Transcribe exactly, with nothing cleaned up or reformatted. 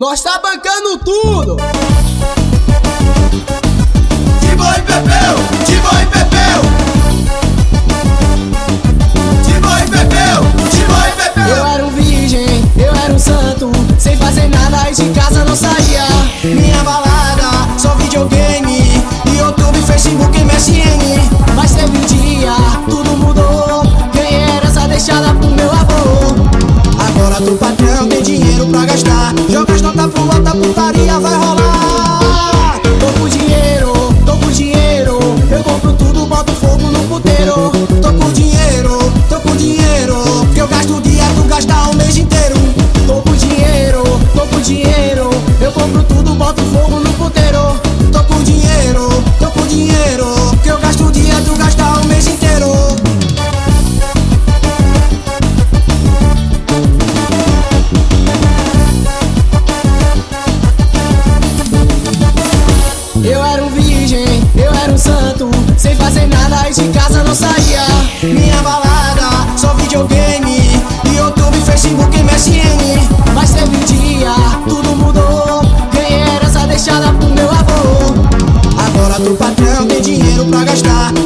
Nós tá bancando tudo. Tibo e Pepeu, Tibo e Pepeu, Tibo e Pepeu, Tibo e Pepeu. Eu era um virgem, eu era um santo, sem fazer nada e de casa não saía. Minha balada, só videogame, YouTube, Facebook, M S N. Mas teve um dia, tudo mudou. Quem era essa deixada pro meu avô? Agora tu patrão tem dinheiro pra gastar. Joga as notas pro alto, a putaria vai rolar. Tô com dinheiro, tô com dinheiro, eu compro tudo, boto fogo no puteiro. Tô com dinheiro, tô com dinheiro, que eu gasto o dia, tu gasta o mês inteiro. Tô com dinheiro, tô com dinheiro, eu compro tudo, boto fogo no puteiro. Tô com dinheiro, tô com dinheiro, que eu gasto o dia, tu gasta o mês inteiro. Eu era um virgem, eu era um santo, sem fazer nada e de casa não saía. Minha balada, só videogame, YouTube, Facebook, M S N. Mas teve um dia, tudo mudou. Quem era essa deixada pro meu avô? Agora tu patrão tem dinheiro pra gastar.